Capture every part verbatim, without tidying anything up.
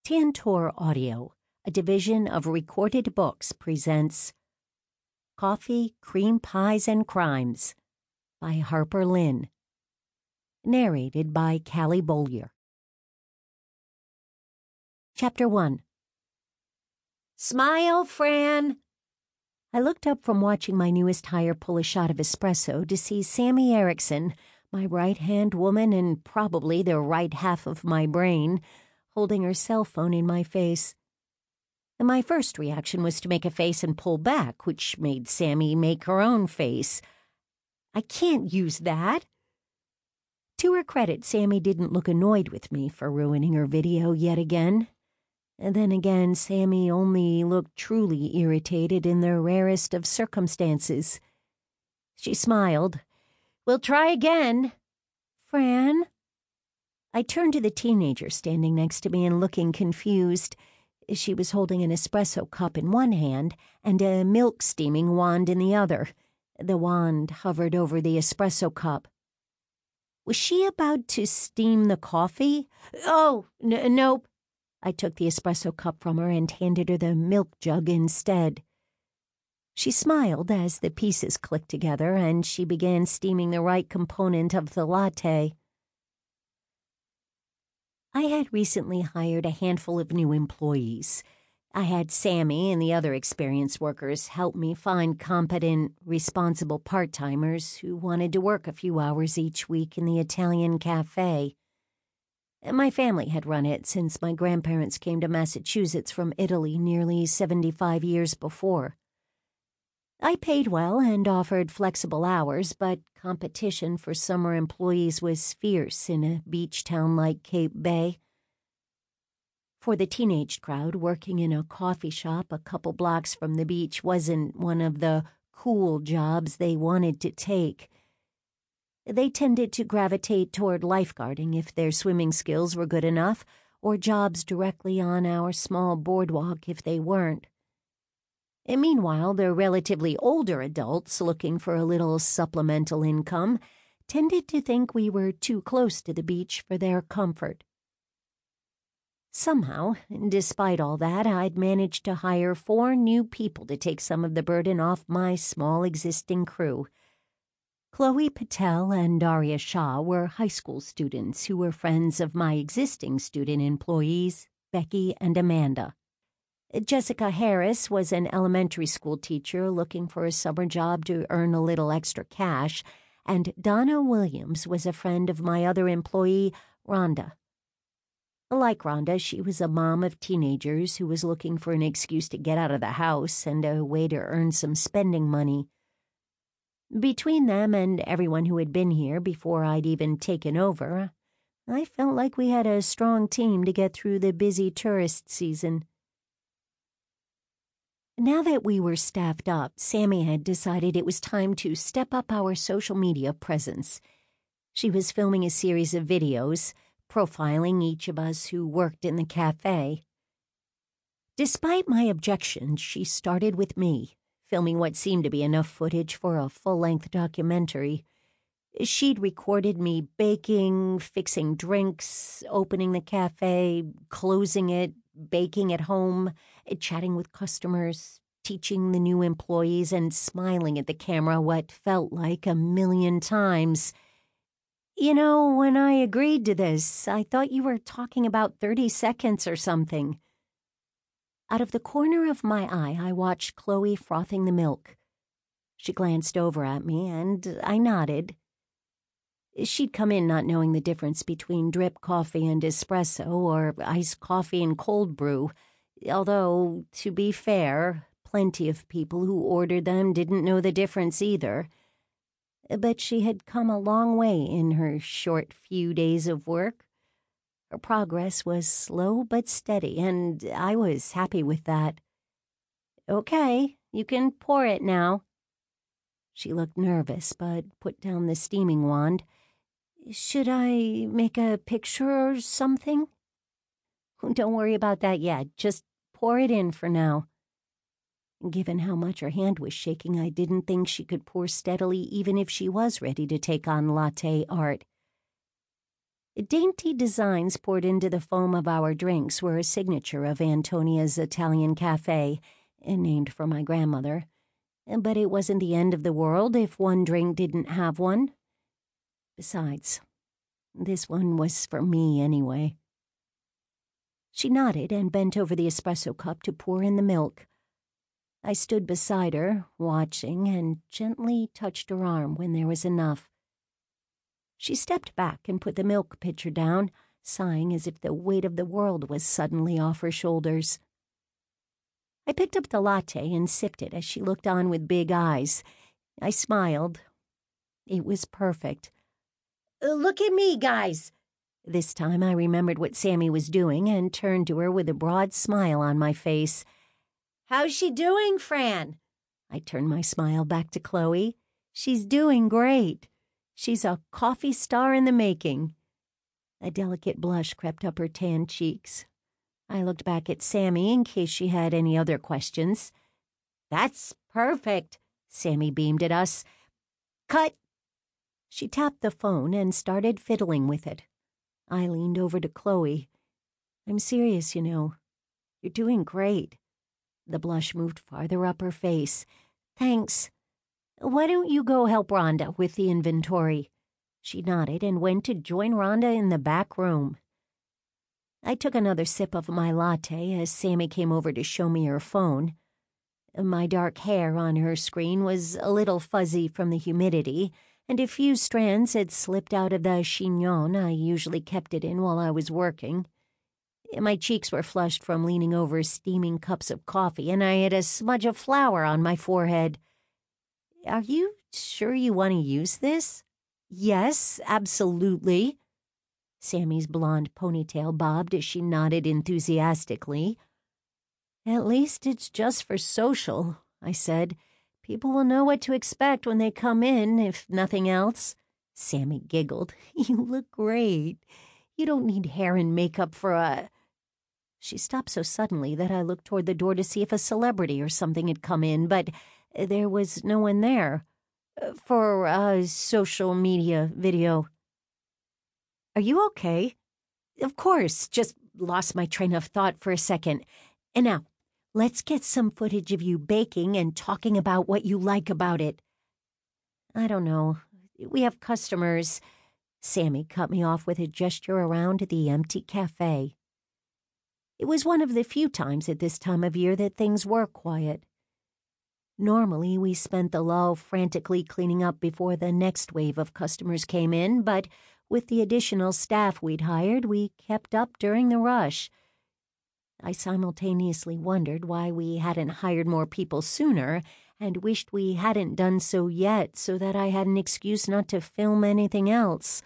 Tantor Audio, a division of Recorded Books, presents Coffee, Cream Pies, and Crimes by Harper Lynn. Narrated by Callie Bollier. Chapter one. Smile, Fran! I looked up from watching my newest hire pull a shot of espresso to see Sammy Erickson, my right-hand woman and probably the right half of my brain, holding her cell phone in my face. And my first reaction was to make a face and pull back, which made Sammy make her own face. I can't use that. To her credit, Sammy didn't look annoyed with me for ruining her video yet again. And then again, Sammy only looked truly irritated in the rarest of circumstances. She smiled. "We'll try again." "Fran?" I turned to the teenager standing next to me and looking confused. She was holding an espresso cup in one hand and a milk steaming wand in the other. The wand hovered over the espresso cup. Was she about to steam the coffee? Oh, n- nope. I took the espresso cup from her and handed her the milk jug instead. She smiled as the pieces clicked together and she began steaming the right component of the latte. I had recently hired a handful of new employees. I had Sammy and the other experienced workers help me find competent, responsible part-timers who wanted to work a few hours each week in the Italian cafe. My family had run it since my grandparents came to Massachusetts from Italy nearly seventy-five years before. I paid well and offered flexible hours, but competition for summer employees was fierce in a beach town like Cape Bay. For the teenage crowd, working in a coffee shop a couple blocks from the beach wasn't one of the cool jobs they wanted to take. They tended to gravitate toward lifeguarding if their swimming skills were good enough, or jobs directly on our small boardwalk if they weren't. And meanwhile, the relatively older adults looking for a little supplemental income tended to think we were too close to the beach for their comfort. Somehow, despite all that, I'd managed to hire four new people to take some of the burden off my small existing crew. Chloe Patel and Daria Shah were high school students who were friends of my existing student employees, Becky and Amanda. Jessica Harris was an elementary school teacher looking for a summer job to earn a little extra cash, and Donna Williams was a friend of my other employee, Rhonda. Like Rhonda, she was a mom of teenagers who was looking for an excuse to get out of the house and a way to earn some spending money. Between them and everyone who had been here before I'd even taken over, I felt like we had a strong team to get through the busy tourist season. Now that we were staffed up, Sammy had decided it was time to step up our social media presence. She was filming a series of videos, profiling each of us who worked in the cafe. Despite my objections, she started with me, filming what seemed to be enough footage for a full-length documentary. She'd recorded me baking, fixing drinks, opening the cafe, closing it, baking at home, chatting with customers, teaching the new employees, and smiling at the camera what felt like a million times. "You know, when I agreed to this, I thought you were talking about thirty seconds or something." Out of the corner of my eye, I watched Chloe frothing the milk. She glanced over at me, and I nodded. She'd come in not knowing the difference between drip coffee and espresso or iced coffee and cold brew, although, to be fair, plenty of people who ordered them didn't know the difference either. But she had come a long way in her short few days of work. Her progress was slow but steady, and I was happy with that. "Okay, you can pour it now." She looked nervous, but put down the steaming wand. "Should I make a picture or something?" "Don't worry about that yet. Just pour it in for now." Given how much her hand was shaking, I didn't think she could pour steadily even if she was ready to take on latte art. Dainty designs poured into the foam of our drinks were a signature of Antonia's Italian Cafe, named for my grandmother. But it wasn't the end of the world if one drink didn't have one. Besides, this one was for me anyway. She nodded and bent over the espresso cup to pour in the milk. I stood beside her, watching, and gently touched her arm when there was enough. She stepped back and put the milk pitcher down, sighing as if the weight of the world was suddenly off her shoulders. I picked up the latte and sipped it as she looked on with big eyes. I smiled. It was perfect. "Look at me, guys!" This time I remembered what Sammy was doing and turned to her with a broad smile on my face. "How's she doing, Fran?" I turned my smile back to Chloe. "She's doing great. She's a coffee star in the making." A delicate blush crept up her tanned cheeks. I looked back at Sammy in case she had any other questions. "That's perfect," Sammy beamed at us. "Cut." She tapped the phone and started fiddling with it. I leaned over to Chloe. "I'm serious, you know. You're doing great." The blush moved farther up her face. "Thanks. Why don't you go help Rhonda with the inventory?" She nodded and went to join Rhonda in the back room. I took another sip of my latte as Sammy came over to show me her phone. My dark hair on her screen was a little fuzzy from the humidity, and a few strands had slipped out of the chignon I usually kept it in while I was working. My cheeks were flushed from leaning over steaming cups of coffee, and I had a smudge of flour on my forehead. "Are you sure you want to use this?" "Yes, absolutely." Sammy's blonde ponytail bobbed as she nodded enthusiastically. "At least it's just for social," I said. "People will know what to expect when they come in, if nothing else." Sammy giggled. "You look great. You don't need hair and makeup for a—" She stopped so suddenly that I looked toward the door to see if a celebrity or something had come in, but there was no one there. "For a social media video." "Are you okay?" "Of course, just lost my train of thought for a second. And now, let's get some footage of you baking and talking about what you like about it." "I don't know. We have customers." Sammy cut me off with a gesture around the empty cafe. It was one of the few times at this time of year that things were quiet. Normally, we spent the lull frantically cleaning up before the next wave of customers came in, but with the additional staff we'd hired, we kept up during the rush. I simultaneously wondered why we hadn't hired more people sooner and wished we hadn't done so yet so that I had an excuse not to film anything else.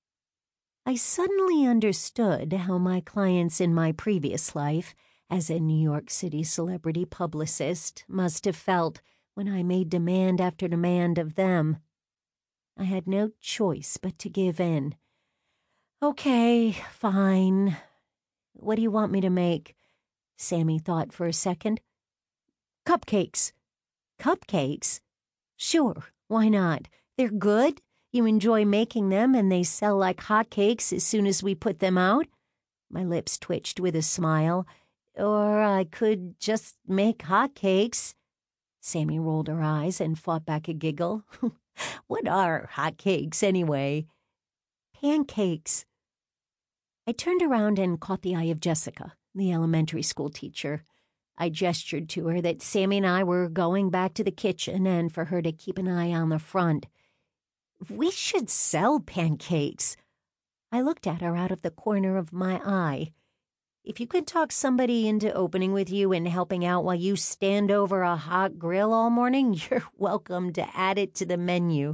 I suddenly understood how my clients in my previous life, as a New York City celebrity publicist, must have felt when I made demand after demand of them. I had no choice but to give in. "Okay, fine. What do you want me to make?" Sammy thought for a second. "Cupcakes." "Cupcakes? Sure, why not? They're good. You enjoy making them, and they sell like hotcakes as soon as we put them out." My lips twitched with a smile. "Or I could just make hotcakes." Sammy rolled her eyes and fought back a giggle. "What are hotcakes, anyway?" "Pancakes." I turned around and caught the eye of Jessica, the elementary school teacher. I gestured to her that Sammy and I were going back to the kitchen and for her to keep an eye on the front. "We should sell pancakes." I looked at her out of the corner of my eye. "If you could talk somebody into opening with you and helping out while you stand over a hot grill all morning, you're welcome to add it to the menu."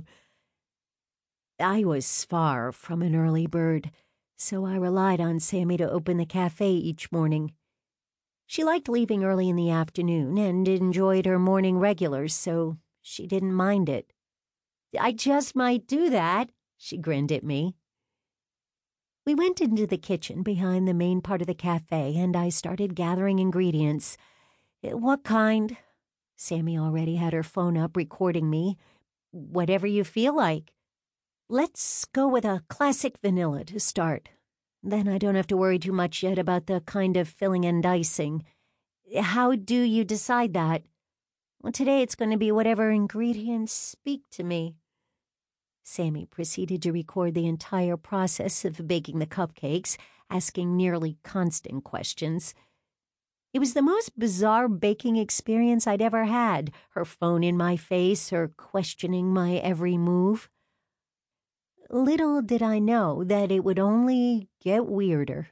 I was far from an early bird, so I relied on Sammy to open the cafe each morning. She liked leaving early in the afternoon and enjoyed her morning regulars, so she didn't mind it. "I just might do that," she grinned at me. We went into the kitchen behind the main part of the cafe, and I started gathering ingredients. "What kind?" Sammy already had her phone up recording me. "Whatever you feel like." Let's go with a classic vanilla to start. Then I don't have to worry too much yet about the kind of filling and icing. How do you decide that? Well, today it's going to be whatever ingredients speak to me. Sammy proceeded to record the entire process of baking the cupcakes, asking nearly constant questions. It was the most bizarre baking experience I'd ever had, her phone in my face, her questioning my every move. Little did I know that it would only get weirder.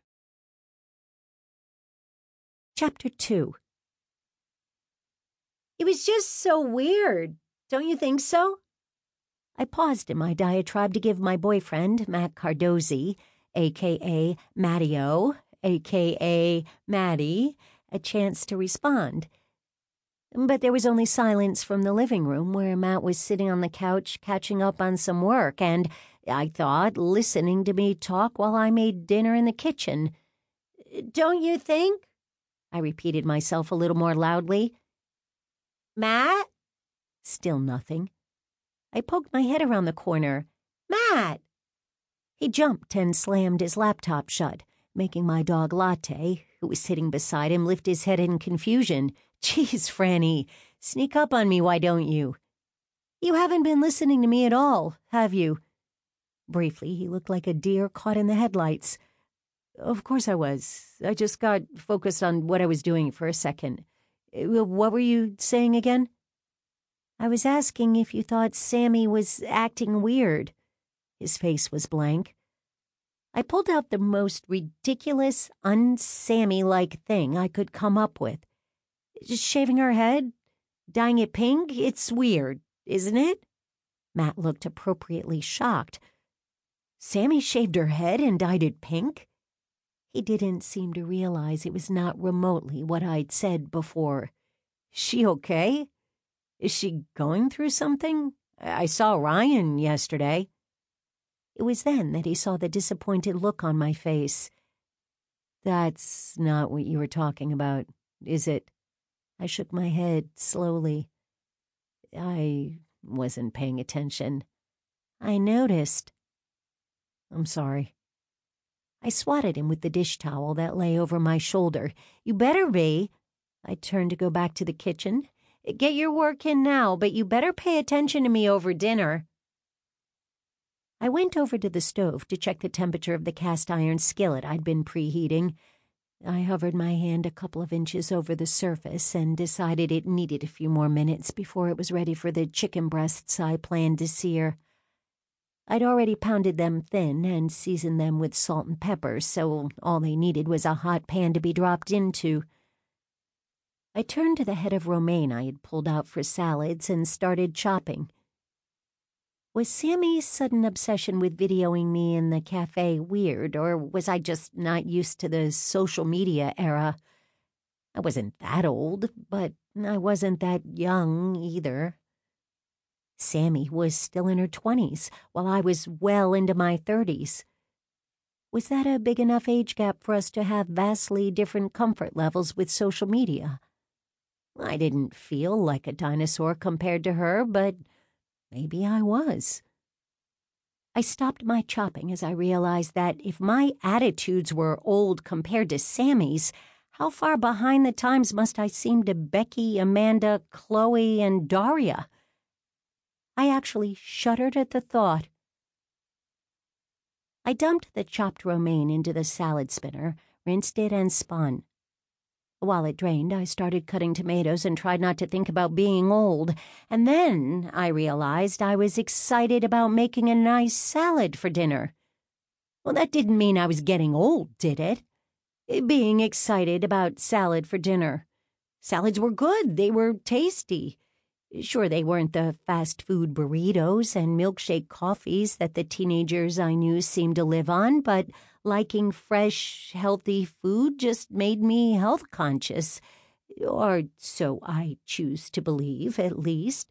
Chapter two. It was just so weird, don't you think so? I paused in my diatribe to give my boyfriend, Matt Cardozi, a k a. Mattio, a k a. Matty, a chance to respond. But there was only silence from the living room, where Matt was sitting on the couch catching up on some work and, I thought, listening to me talk while I made dinner in the kitchen. Don't you think? I repeated myself a little more loudly. Matt? Still nothing. I poked my head around the corner. Matt! He jumped and slammed his laptop shut, making my dog Latte, who was sitting beside him, lift his head in confusion. Geez, Franny, sneak up on me, why don't you? You haven't been listening to me at all, have you? Briefly, he looked like a deer caught in the headlights. Of course I was. I just got focused on what I was doing for a second. What were you saying again? I was asking if you thought Sammy was acting weird. His face was blank. I pulled out the most ridiculous, un-Sammy-like thing I could come up with. Just shaving her head? Dyeing it pink? It's weird, isn't it? Matt looked appropriately shocked. Sammy shaved her head and dyed it pink? He didn't seem to realize it was not remotely what I'd said before. She okay? Is she going through something? I saw Ryan yesterday. It was then that he saw the disappointed look on my face. That's not what you were talking about, is it? I shook my head slowly. I wasn't paying attention. I noticed. I'm sorry. I swatted him with the dish towel that lay over my shoulder. You better be. I turned to go back to the kitchen. Get your work in now, but you better pay attention to me over dinner. I went over to the stove to check the temperature of the cast iron skillet I'd been preheating. I hovered my hand a couple of inches over the surface and decided it needed a few more minutes before it was ready for the chicken breasts I planned to sear. I'd already pounded them thin and seasoned them with salt and pepper, so all they needed was a hot pan to be dropped into. I turned to the head of romaine I had pulled out for salads and started chopping. Was Sammy's sudden obsession with videoing me in the cafe weird, or was I just not used to the social media era? I wasn't that old, but I wasn't that young either. Sammy was still in her twenties, while I was well into my thirties. Was that a big enough age gap for us to have vastly different comfort levels with social media? I didn't feel like a dinosaur compared to her, but maybe I was. I stopped my chopping as I realized that if my attitudes were old compared to Sammy's, how far behind the times must I seem to Becky, Amanda, Chloe, and Daria? I actually shuddered at the thought. I dumped the chopped romaine into the salad spinner, rinsed it, and spun. While it drained, I started cutting tomatoes and tried not to think about being old. And then I realized I was excited about making a nice salad for dinner. Well, that didn't mean I was getting old, did it? Being excited about salad for dinner. Salads were good. They were tasty. Sure, they weren't the fast food burritos and milkshake coffees that the teenagers I knew seemed to live on, but liking fresh, healthy food just made me health conscious, or so I choose to believe, at least.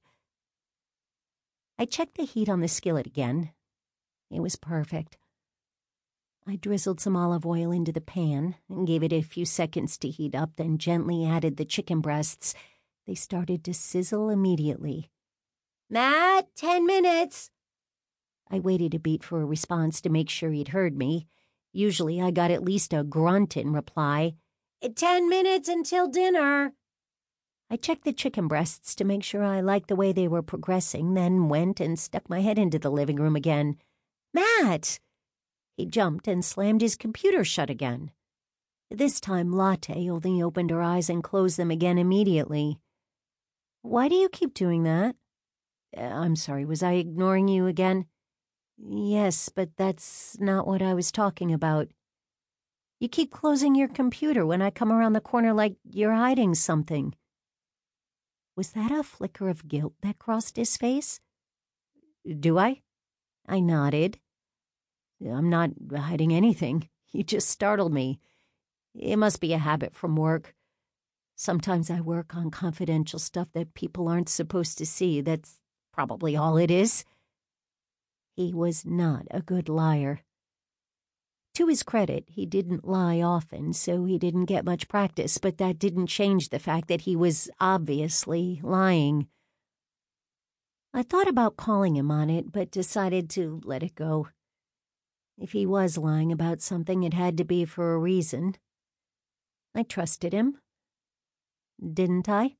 I checked the heat on the skillet again. It was perfect. I drizzled some olive oil into the pan and gave it a few seconds to heat up, then gently added the chicken breasts. They started to sizzle immediately. Matt, ten minutes. I waited a beat for a response to make sure he'd heard me. Usually I got at least a grunt in reply. Ten minutes until dinner. I checked the chicken breasts to make sure I liked the way they were progressing, then went and stuck my head into the living room again. Matt! He jumped and slammed his computer shut again. This time Latte only opened her eyes and closed them again immediately. Why do you keep doing that? Uh, I'm sorry, was I ignoring you again? Yes, but that's not what I was talking about. You keep closing your computer when I come around the corner like you're hiding something. Was that a flicker of guilt that crossed his face? Do I? I nodded. I'm not hiding anything. You just startled me. It must be a habit from work. Sometimes I work on confidential stuff that people aren't supposed to see. That's probably all it is. He was not a good liar. To his credit, he didn't lie often, so he didn't get much practice, but that didn't change the fact that he was obviously lying. I thought about calling him on it, but decided to let it go. If he was lying about something, it had to be for a reason. I trusted him. Didn't I?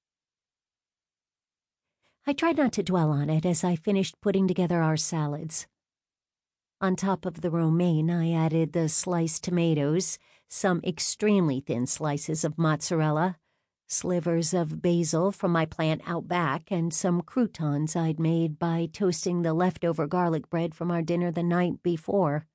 I tried not to dwell on it as I finished putting together our salads. On top of the romaine, I added the sliced tomatoes, some extremely thin slices of mozzarella, slivers of basil from my plant out back, and some croutons I'd made by toasting the leftover garlic bread from our dinner the night before.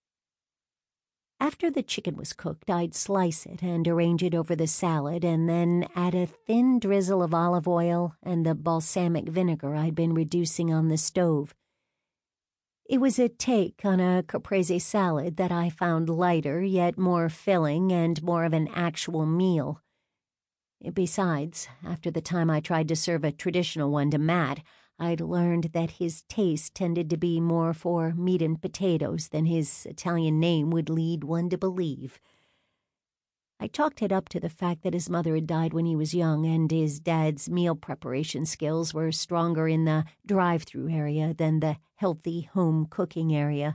After the chicken was cooked, I'd slice it and arrange it over the salad and then add a thin drizzle of olive oil and the balsamic vinegar I'd been reducing on the stove. It was a take on a caprese salad that I found lighter, yet more filling and more of an actual meal. Besides, after the time I tried to serve a traditional one to Matt, I'd learned that his taste tended to be more for meat and potatoes than his Italian name would lead one to believe. I chalked it up to the fact that his mother had died when he was young and his dad's meal preparation skills were stronger in the drive-through area than the healthy home cooking area.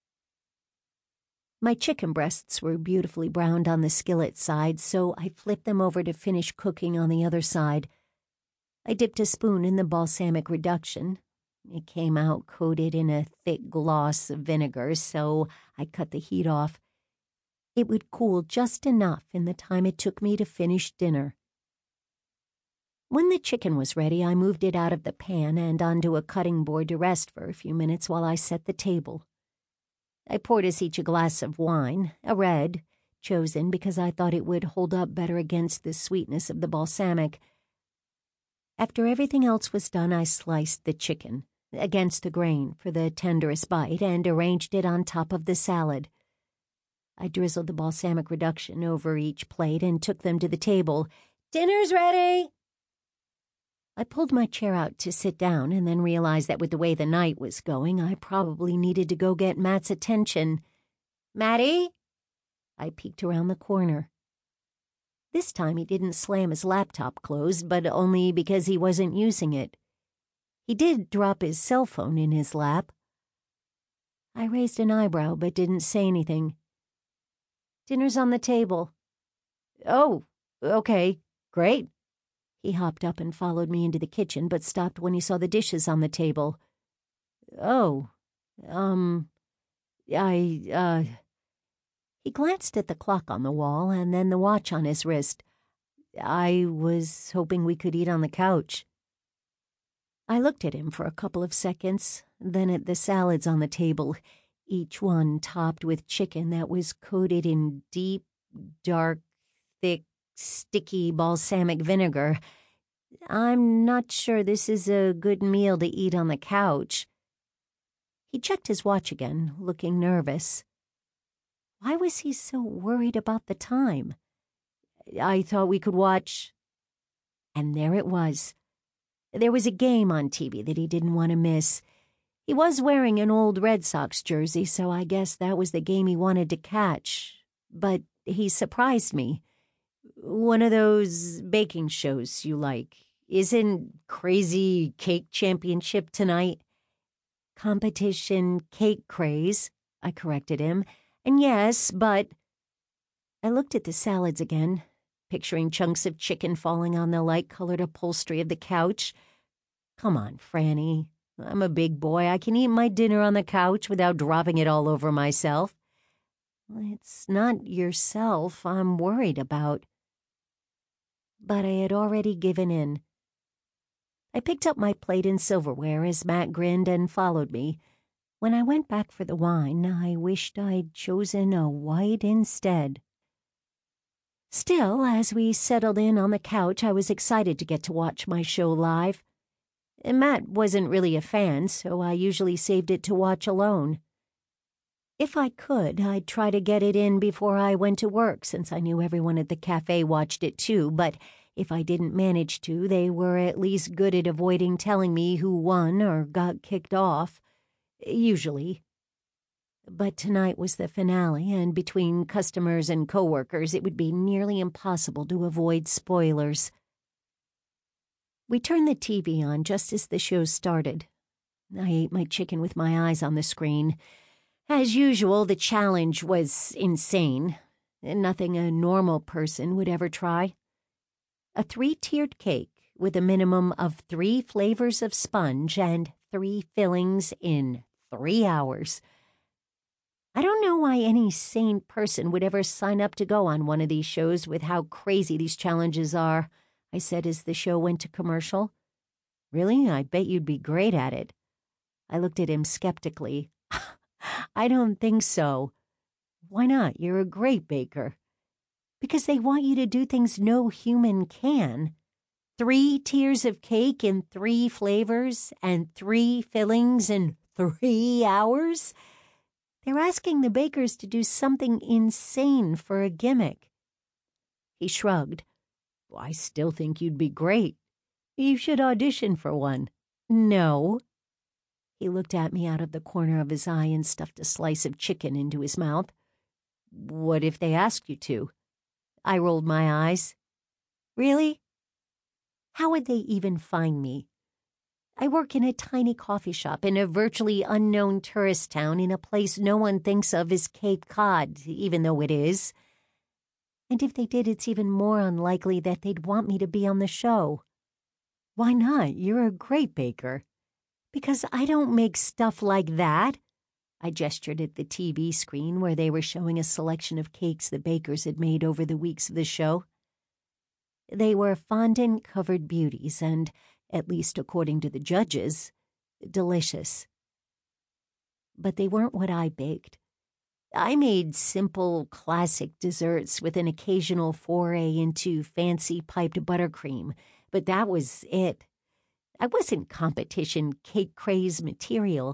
My chicken breasts were beautifully browned on the skillet side, so I flipped them over to finish cooking on the other side. I dipped a spoon in the balsamic reduction. It came out coated in a thick gloss of vinegar, so I cut the heat off. It would cool just enough in the time it took me to finish dinner. When the chicken was ready, I moved it out of the pan and onto a cutting board to rest for a few minutes while I set the table. I poured us each a glass of wine, a red, chosen because I thought it would hold up better against the sweetness of the balsamic. After everything else was done, I sliced the chicken, against the grain for the tenderest bite, and arranged it on top of the salad. I drizzled the balsamic reduction over each plate and took them to the table. Dinner's ready! I pulled my chair out to sit down and then realized that with the way the night was going, I probably needed to go get Matt's attention. Matty? I peeked around the corner. This time he didn't slam his laptop closed, but only because he wasn't using it. He did drop his cell phone in his lap. I raised an eyebrow but didn't say anything. Dinner's on the table. Oh, okay, great. He hopped up and followed me into the kitchen, but stopped when he saw the dishes on the table. Oh, um, I, uh... He glanced at the clock on the wall and then the watch on his wrist. I was hoping we could eat on the couch. I looked at him for a couple of seconds, then at the salads on the table, each one topped with chicken that was coated in deep, dark, thick, sticky balsamic vinegar. I'm not sure this is a good meal to eat on the couch. He checked his watch again, looking nervous. Why was he so worried about the time? I thought we could watch... And there it was. There was a game on T V that he didn't want to miss. He was wearing an old Red Sox jersey, so I guess that was the game he wanted to catch. But he surprised me. One of those baking shows you like. Isn't Crazy Cake Championship tonight? Competition cake craze, I corrected him. And yes, but... I looked at the salads again, picturing chunks of chicken falling on the light-colored upholstery of the couch. Come on, Franny. I'm a big boy. I can eat my dinner on the couch without dropping it all over myself. It's not yourself I'm worried about. But I had already given in. I picked up my plate and silverware as Matt grinned and followed me. When I went back for the wine, I wished I'd chosen a white instead. Still, as we settled in on the couch, I was excited to get to watch my show live. Matt wasn't really a fan, so I usually saved it to watch alone. If I could, I'd try to get it in before I went to work, since I knew everyone at the cafe watched it too, but if I didn't manage to, they were at least good at avoiding telling me who won or got kicked off. Usually. But tonight was the finale, and between customers and coworkers, it would be nearly impossible to avoid spoilers. We turned the T V on just as the show started. I ate my chicken with my eyes on the screen. As usual, the challenge was insane. Nothing a normal person would ever try. A three-tiered cake with a minimum of three flavors of sponge and three fillings in three hours. I don't know why any sane person would ever sign up to go on one of these shows with how crazy these challenges are, I said as the show went to commercial. Really? I bet you'd be great at it. I looked at him skeptically. I don't think so. Why not? You're a great baker. Because they want you to do things no human can. Three tiers of cake in three flavors and three fillings in three hours? They're asking the bakers to do something insane for a gimmick. He shrugged. Well, I still think you'd be great. You should audition for one. No. He looked at me out of the corner of his eye and stuffed a slice of chicken into his mouth. What if they asked you to? I rolled my eyes. Really? How would they even find me? I work in a tiny coffee shop in a virtually unknown tourist town in a place no one thinks of as Cape Cod, even though it is. And if they did, it's even more unlikely that they'd want me to be on the show. Why not? You're a great baker. Because I don't make stuff like that. I gestured at the T V screen where they were showing a selection of cakes the bakers had made over the weeks of the show. They were fondant-covered beauties and, at least according to the judges, delicious. But they weren't what I baked. I made simple, classic desserts with an occasional foray into fancy piped buttercream, but that was it. I wasn't competition cake craze material.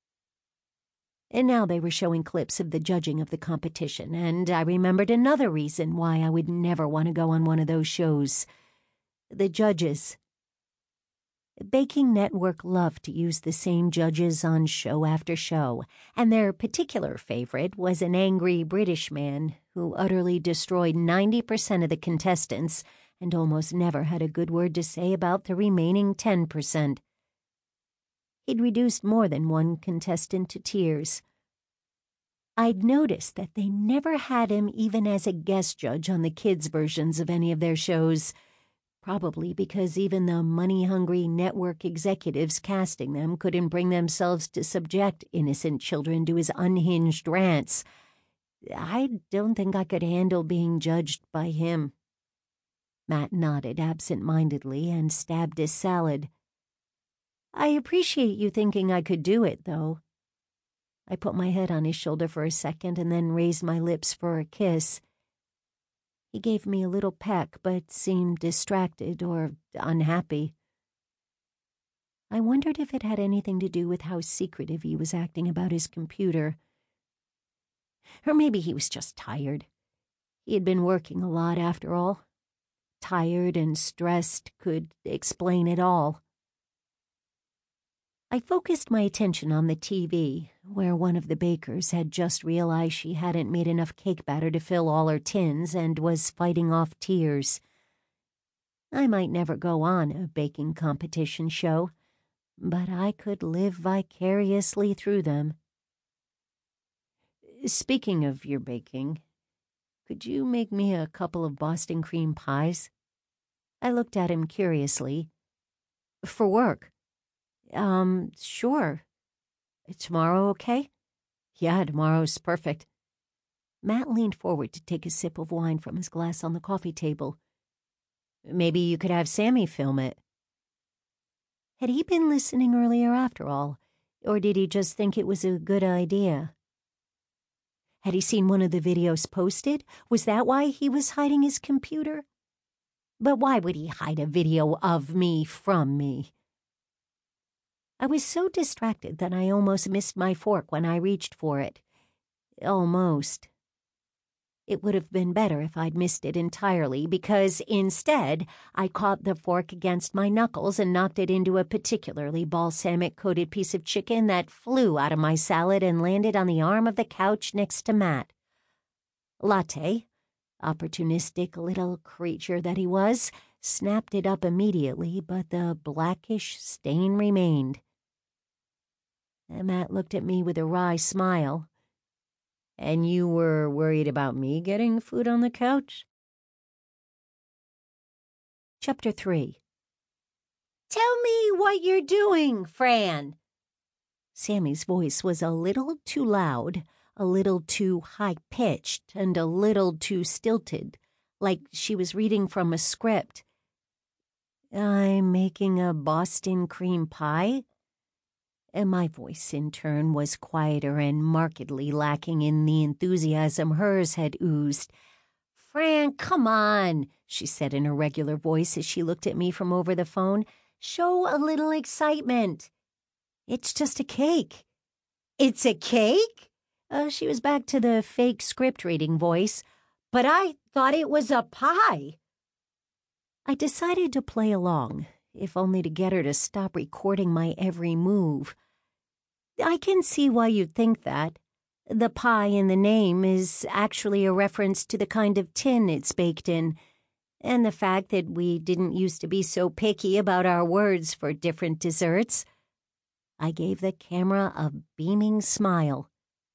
And now they were showing clips of the judging of the competition, and I remembered another reason why I would never want to go on one of those shows. The judges. Baking Network loved to use the same judges on show after show, and their particular favorite was an angry British man who utterly destroyed ninety percent of the contestants and almost never had a good word to say about the remaining ten percent. He'd reduced more than one contestant to tears. I'd noticed that they never had him even as a guest judge on the kids' versions of any of their shows, probably because even the money-hungry network executives casting them couldn't bring themselves to subject innocent children to his unhinged rants. I don't think I could handle being judged by him. Matt nodded absent-mindedly and stabbed his salad. I appreciate you thinking I could do it, though. I put my head on his shoulder for a second and then raised my lips for a kiss. He gave me a little peck, but seemed distracted or unhappy. I wondered if it had anything to do with how secretive he was acting about his computer. Or maybe he was just tired. He had been working a lot, after all. Tired and stressed could explain it all. I focused my attention on the T V, where one of the bakers had just realized she hadn't made enough cake batter to fill all her tins and was fighting off tears. I might never go on a baking competition show. but I could live vicariously through them. Speaking of your baking, could you make me a couple of Boston cream pies? I looked at him curiously. For work? Um, sure. Tomorrow okay? Yeah, tomorrow's perfect. Matt leaned forward to take a sip of wine from his glass on the coffee table. Maybe you could have Sammy film it. Had he been listening earlier after all, or did he just think it was a good idea? Had he seen one of the videos posted? Was that why he was hiding his computer? But why would he hide a video of me from me? I was so distracted that I almost missed my fork when I reached for it. Almost. It would have been better if I'd missed it entirely, because instead I caught the fork against my knuckles and knocked it into a particularly balsamic-coated piece of chicken that flew out of my salad and landed on the arm of the couch next to Matt. Latte, opportunistic little creature that he was, snapped it up immediately, but the blackish stain remained. And Matt looked at me with a wry smile. And you were worried about me getting food on the couch? Chapter three. Tell me what you're doing, Fran. Sammy's voice was a little too loud, a little too high-pitched, and a little too stilted, like she was reading from a script. I'm making a Boston cream pie? And my voice, in turn, was quieter and markedly lacking in the enthusiasm hers had oozed. Fran, come on, she said in her regular voice as she looked at me from over the phone. Show a little excitement. It's just a cake. It's a cake? Uh, she was back to the fake script reading voice. But I thought it was a pie. I decided to play along, if only to get her to stop recording my every move. I can see why you'd think that. The pie in the name is actually a reference to the kind of tin it's baked in, and the fact that we didn't used to be so picky about our words for different desserts. I gave the camera a beaming smile.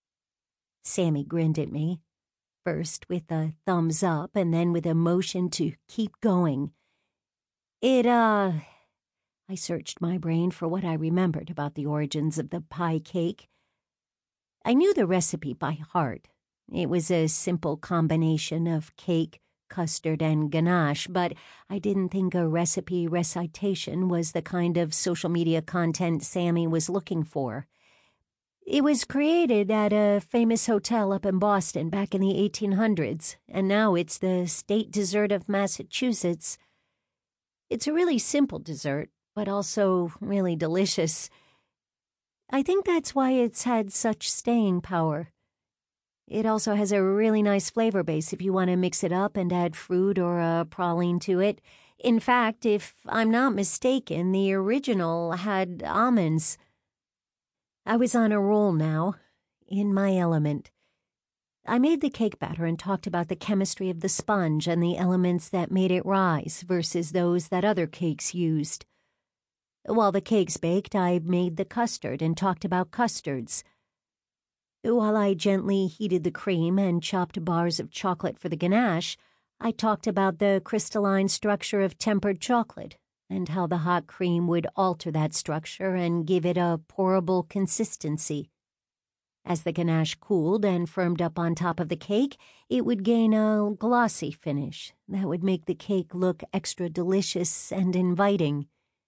Sammy grinned at me, first with a thumbs up and then with a motion to keep going. It, uh... I searched my brain for what I remembered about the origins of the pie cake. I knew the recipe by heart. It was a simple combination of cake, custard, and ganache, but I didn't think a recipe recitation was the kind of social media content Sammy was looking for. It was created at a famous hotel up in Boston back in the eighteen hundreds, and now it's the state dessert of Massachusetts. It's a really simple dessert, but also really delicious. I think that's why it's had such staying power. It also has a really nice flavor base if you want to mix it up and add fruit or a praline to it. In fact, if I'm not mistaken, the original had almonds. I was on a roll now, in my element. I made the cake batter and talked about the chemistry of the sponge and the elements that made it rise versus those that other cakes used. While the cakes baked, I made the custard and talked about custards. While I gently heated the cream and chopped bars of chocolate for the ganache, I talked about the crystalline structure of tempered chocolate and how the hot cream would alter that structure and give it a pourable consistency. As the ganache cooled and firmed up on top of the cake, it would gain a glossy finish that would make the cake look extra delicious and inviting.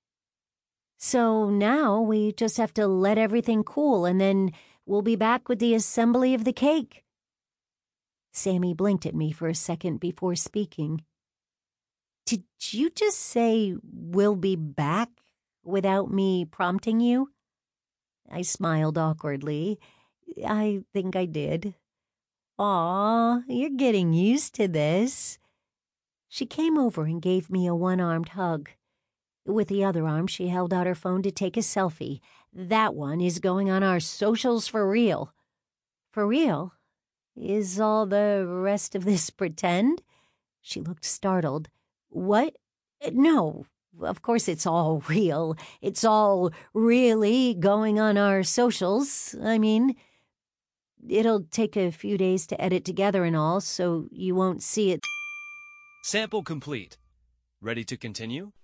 So now we just have to let everything cool, and then we'll be back with the assembly of the cake. Sammy blinked at me for a second before speaking. Did you just say we'll be back without me prompting you? I smiled awkwardly. I think I did. Aw, you're getting used to this. She came over and gave me a one-armed hug. With the other arm, she held out her phone to take a selfie. That one is going on our socials for real. For real? Is all the rest of this pretend? She looked startled. What? No, Of course, it's all real. It's all really going on our socials. I mean, it'll take a few days to edit together and all, so you won't see it. Sample complete. Ready to continue?